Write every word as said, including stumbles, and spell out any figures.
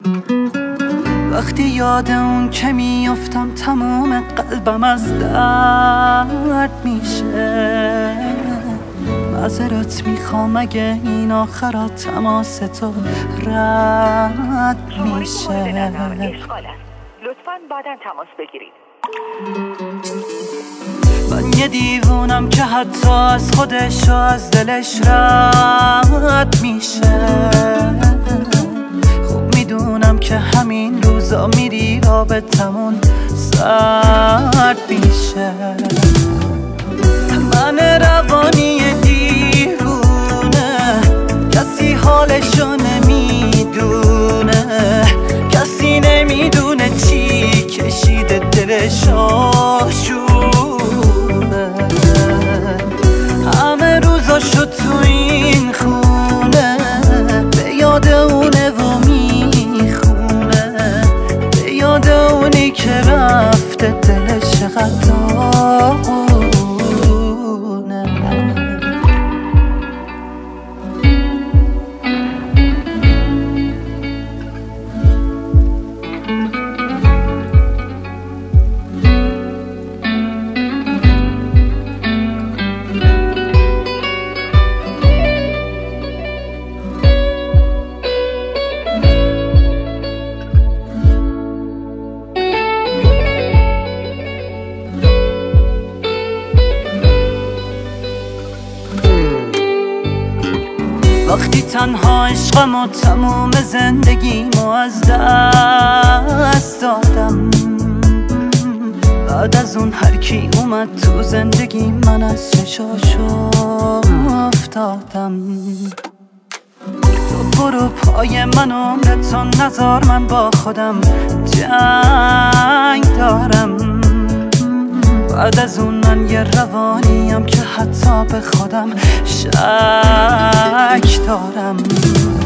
وقتی یاد اون که میافتم تمام قلبم از درد میشه. معذرت میخوام اگه این آخرات تماس تو رد میشه. لطفاً بعداً تماس بگیرید. من یه دیوونم که حتی از خودش و از دلش رد میشه. خوب میدونم که همین روزا میری رابطمون سرد میشه. من روانی دیوونه، کسی حالشو نمیدونه، کسی نمیدونه چی کشیده دلش آشونه. همه روزاشو تو این خونه به یاد اونه و میخونه، به یاد اونی که رفته دلش چقدر وقتی تنها عشقم و تموم زندگیمو از دست دادم، بعد از اون هر کی اومد تو زندگی من از چشاشو افتادم. تو برو پای من عمرتو نذار، من با خودم جنگ دارم. بعد از اون من یه روانیم که حتی به خودم شک دارم.